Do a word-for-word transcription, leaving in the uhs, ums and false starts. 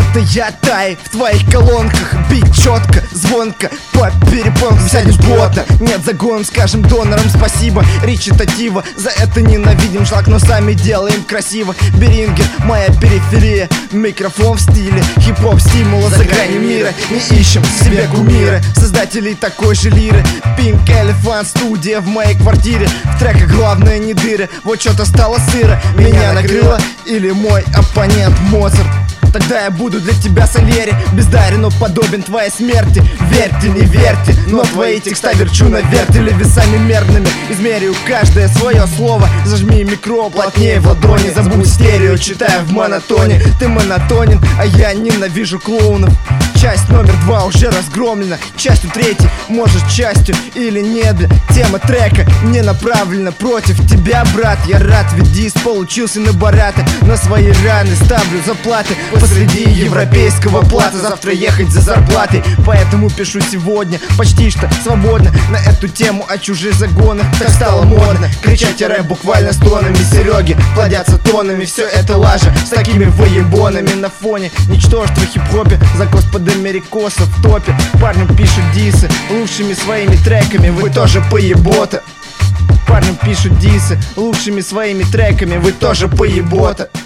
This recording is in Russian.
Это я, Тай, в твоих колонках. Бить четко, звонко, по перепонкам сядешь бота. Нет загон, скажем донорам спасибо. Речитатива, за это ненавидим шлак, но сами делаем красиво. Берингер, моя периферия, микрофон в стиле хип-хоп стимула за гранью мира. Не ищем себе кумира, создателей такой же лиры. Pink Elephant, студия в моей квартире. В треках главное не дыры, вот что-то стало сыро. Меня накрыло или мой оппонент Моцарт? Тогда я буду для тебя Сальери, бездарен, но подобен твоей смерти. Верьте, не верьте, но твои текста верчу на вертеле. Весами мерными измерю каждое свое слово. Зажми микро плотнее в ладони. Забудь стерео, читаю в монотоне. Ты монотонен, а я ненавижу клоунов. Часть номер два уже разгромлена. Частью третьей, может частью или нет. Тема трека не направлена против тебя, брат. Я рад, ведь диск получился на бараты. На свои раны ставлю заплаты посреди европейского плата. Завтра ехать за зарплатой, поэтому пишу сегодня почти что свободно на эту тему о чужих загонах. Так стало модно кричать рэп буквально стонами. Сереги плодятся тонами, все это лажа с такими выебонами на фоне ничтожества хип-хопе. За господа америкосов в топе парням пишут дисы лучшими своими треками. Вы тоже поебота. Парням пишут дисы лучшими своими треками. Вы тоже поебота.